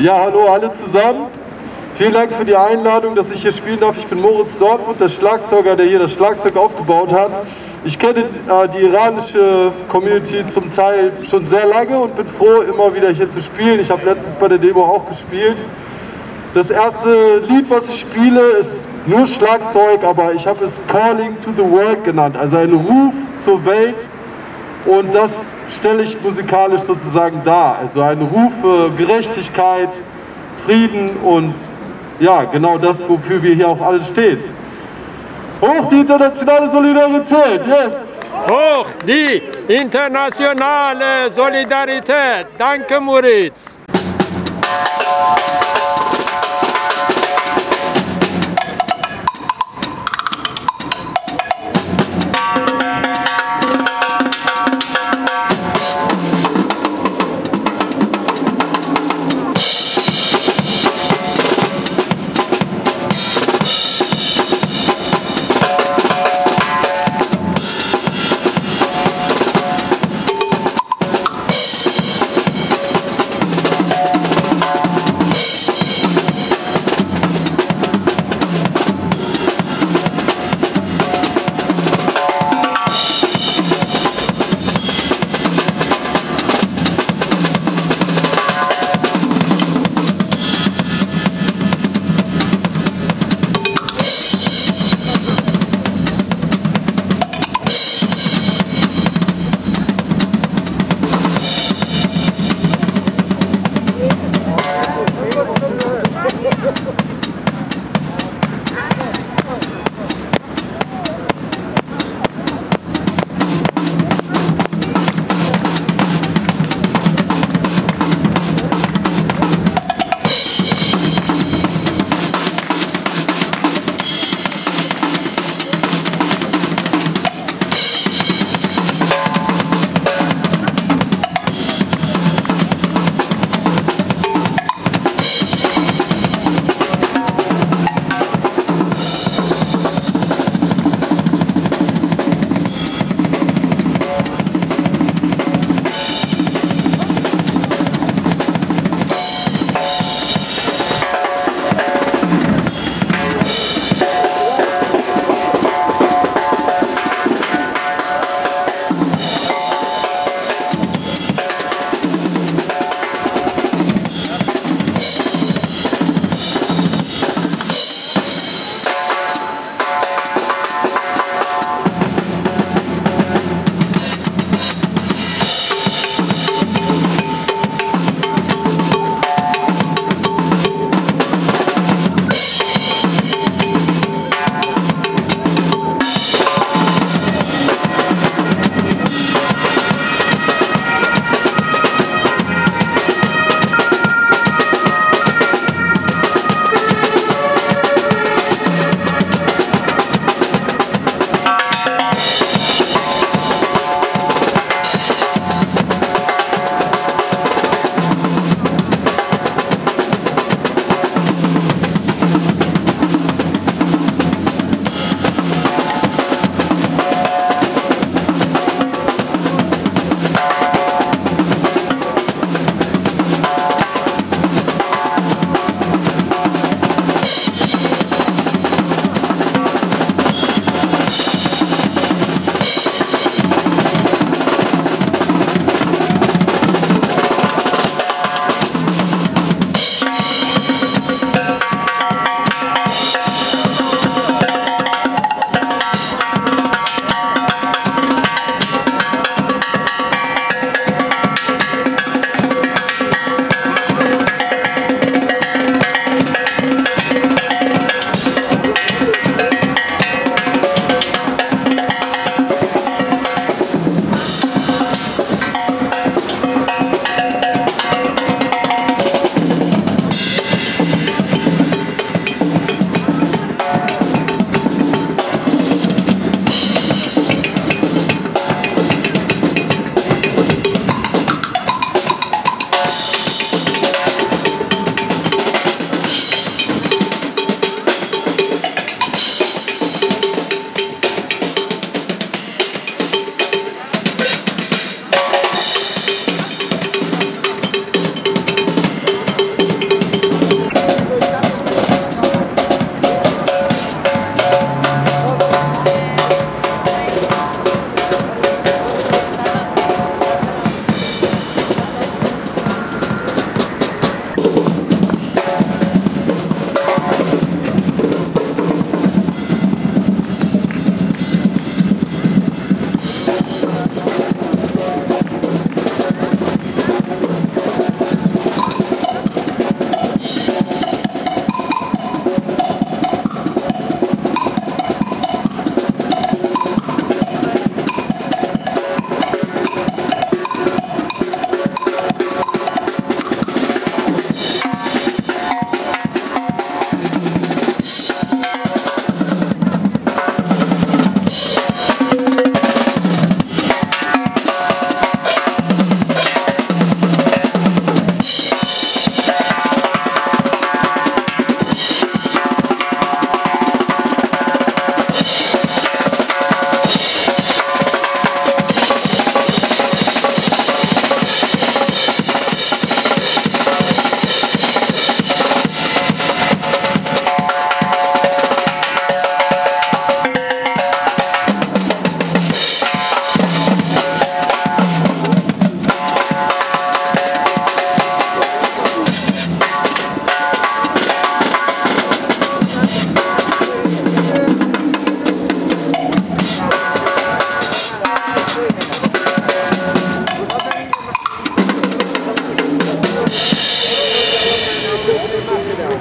Ja, hallo alle zusammen. Vielen Dank für die Einladung, dass ich hier spielen darf. Ich bin Moritz Dortmund, der Schlagzeuger, der hier das Schlagzeug aufgebaut hat. Ich kenne die iranische Community zum Teil schon sehr lange und bin froh, immer wieder hier zu spielen. Ich habe letztens bei der Demo auch gespielt. Das erste Lied, was ich spiele, ist nur Schlagzeug, aber ich habe es Calling to the World genannt, also ein Ruf zur Welt. Und das stelle ich musikalisch sozusagen dar. Also ein Ruf für Gerechtigkeit, Frieden und ja, genau das, wofür wir hier auch alle stehen. Hoch die internationale Solidarität, yes! Hoch die internationale Solidarität. Danke, Moritz.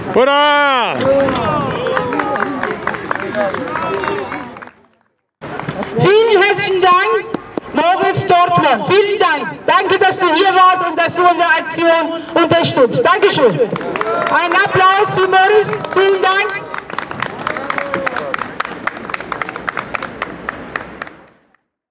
Hurra! Vielen herzlichen Dank, Moritz Dortmund. Vielen Dank. Danke, dass du hier warst und dass du unsere Aktion unterstützt. Dankeschön. Ein Applaus.